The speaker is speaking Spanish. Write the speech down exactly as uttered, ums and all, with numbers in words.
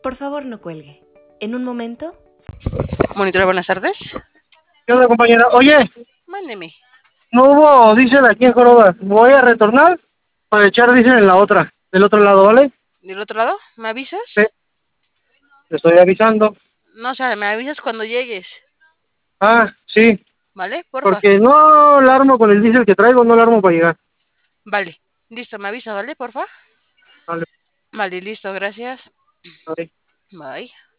Por favor, no cuelgue. En un momento... Monitora, buenas tardes. ¿Qué onda, compañera? Oye, Mándeme. no hubo diésel aquí en Joroba. Voy a retornar para echar diésel en la otra, del otro lado, ¿vale? ¿Del otro lado? ¿Me Sí, avisas? te estoy avisando. No, o sea, me avisas cuando llegues. Ah, sí, ¿Vale? Porfa. porque no la armo con el diésel que traigo, no la armo para llegar. Vale. Listo, me avisa, ¿vale? Porfa. Vale, Vale, listo, gracias. vale. Bye.